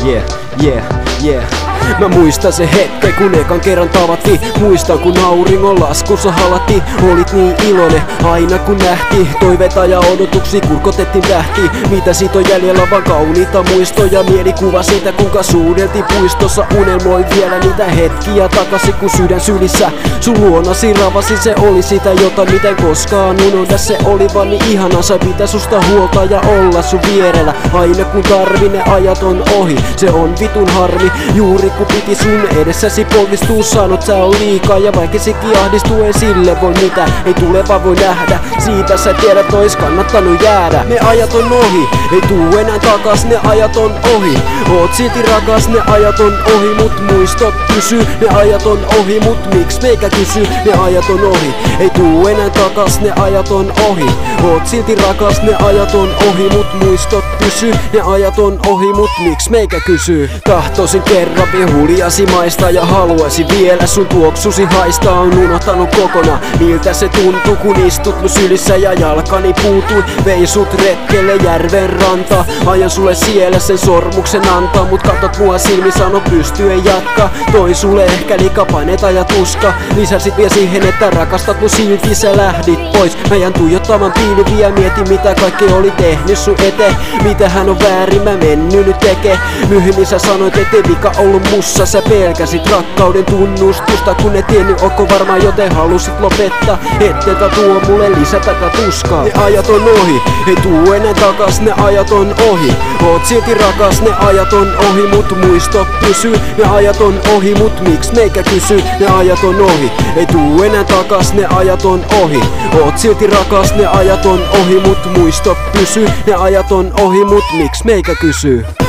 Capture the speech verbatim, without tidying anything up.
Yeah, yeah, yeah. Mä muistan se hetken kun ekan kerran tavattiin. Muistan kun auringon laskussa halatti. Olit niin iloinen aina kun nähtiin. Toiveita ja odotuksia kurkotettiin tähtiin. Mitä siitä on jäljellä vaan kauniita muistoja. Mielikuva siitä kuinka suudeltiin puistossa. Unelmoin vielä niitä hetkiä takaisin kun sydän sylissä. Sun luonasi ravasi, se oli sitä jota miten koskaan unohda. Se oli vaan niin ihana, sai pitää susta huolta ja olla sun vierellä. Aina kun tarvi ne ajat on ohi. Se on vitun harmi juuri kun piti sun edessäsi polvistuu. Sanot sä on liikaa ja vaikka sekin ahdistuu ei sille voi mitä. Ei tuleva voi nähdä, siitä sä tiedät ois kannattanut jäädä. Ne ajat on ohi, ei tuu enää takas, ne ajat on ohi. Oot silti rakas, ne ajat on ohi, mut muistot pysy. Ne ajat on ohi, mut miksi meikä kysy? Ne ajat on ohi, ei tuu enää takas, ne ajat on ohi. Oot silti rakas, ne ajat on ohi, mut muistot pysy. Ne ajat on ohi, mut miksi meikä kysy? Tahtoisin kerran vielä huljasi maista ja haluaisin vielä sun tuoksusi haista. On unohtanut kokonaan miltä se tuntuu kun istut mun sylissä ja jalkani puutui. Vein sut retkelle järven rantaa, ajan sulle siellä sen sormuksen antaa. Mut katot mua silmi, sano pysty ei jatka. Toin sulle ehkä likapaineita ja tuska. Lisäsit vielä siihen että rakastat mun silti sä lähdit pois. Mä jään tuijottamaan pilviä, mietin mitä kaikki oli tehnyt sun eteen. Mitä hän on väärin mä mennyt nyt tekee. Myöhemmin sä sanoit ettei vika ollut mussa. Sä pelkäsit rakkauden tunnustusta kun et tiennyt onko varma joten halusit lopettaa. Ettekä tuo mulle lisää tätä tuskaa. Ne ajat on ohi, ei tuu enää takas, ne ajat on ohi. Oot silti rakas, ne ajat on ohi, mut muistot pysyy. Ne ajat on ohi, mut miksi meikä kysy? Ne ajat on ohi, ei tuu enää takas, ne ajat on ohi. Oot silti rakas, ne ajat on ohi, mut muistot pysyy. Ne ajat on ohi, mut miksi meikä kysy?